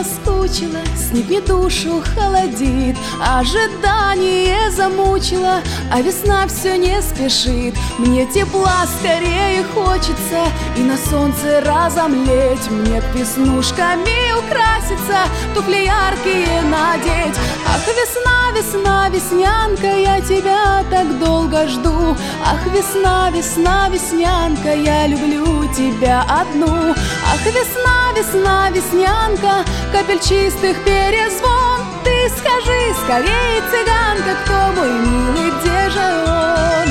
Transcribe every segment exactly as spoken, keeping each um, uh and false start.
соскучила, снег мне душу холодит, ожидание замучило, а весна все не спешит. Мне тепла скорее хочется и на солнце разомлеть, мне веснушками украситься, туфли яркие надеть. Ах, весна, весна, веснянка, я тебя так долго жду. Ах, весна, весна, веснянка, я люблю тебя одну. Ах, весна, весна, веснянка, капель чистых перезвон. Ты скажи скорее, цыганка, кто мой милый, где же он?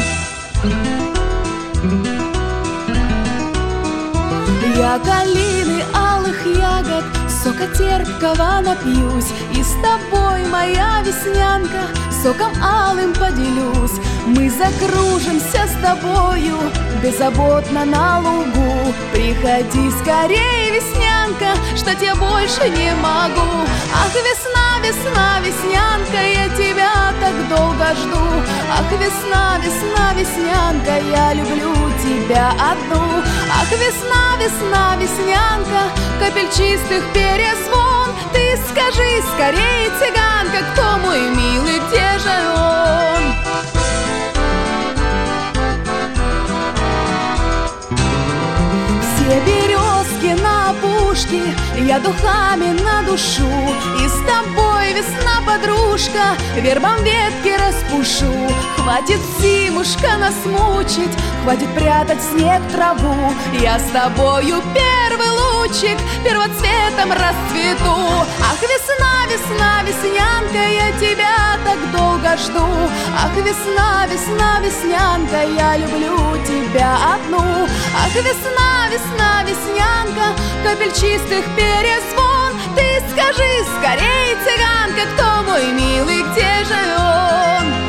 Я калины алых ягод, сока терпкого напьюсь, и с тобой, моя веснянка, соком алым поделюсь. Мы закружимся с тобою беззаботно на лугу. Приходи скорее, веснянка, что тебе больше не могу. Ах, весна, весна, веснянка, я тебя так долго жду. Ах, весна, весна, веснянка, я люблю тебя одну. Ах, весна, весна, веснянка, капель чистых перезвон. Ты скажи скорее, цыганка, кто мой милый, где же он? Все березки на опушке я духами надушу, и с тобой, весна, подружка, вербом ветки распушу. Хватит, зимушка, нас мучить, хватит прятать в снег траву. Я с тобою первый лучик первоцветом расцвету. Ах, весна, весна, веснянка, я тебя так долго жду. Ах, весна, весна, веснянка, я люблю тебя одну. Ах, весна, весна, веснянка, капель чистых перезвон. Ты скажи скорее, цыганка, кто мой милый, где же он?